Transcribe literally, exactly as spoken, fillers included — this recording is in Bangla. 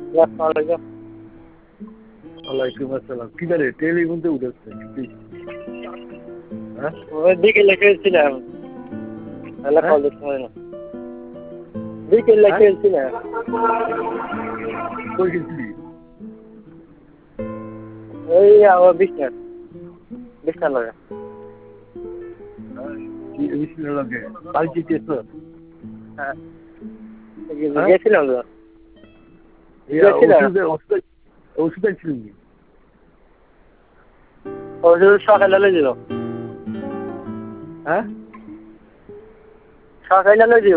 ওয়ালাইকুম আসসালাম। কি করে টেলিফোনতে উঠেছে? হ্যাঁ? ওই বিকেলে খেলছিলাম। তাহলে কল দিতে হয় না। বিকেলে খেলছিলাম। কই গেছিলি? ওই আমার বিছনা। বিছনা লাগা। কি বিছনা লাগে? বাড়ি গেছ? হ্যাঁ। গেছিলাম তো। ওষুধ ওষুধ ওষুধ ছিলি? ওষুধ সকালে লই দিল। হ্যাঁ? সকালে লই দিল।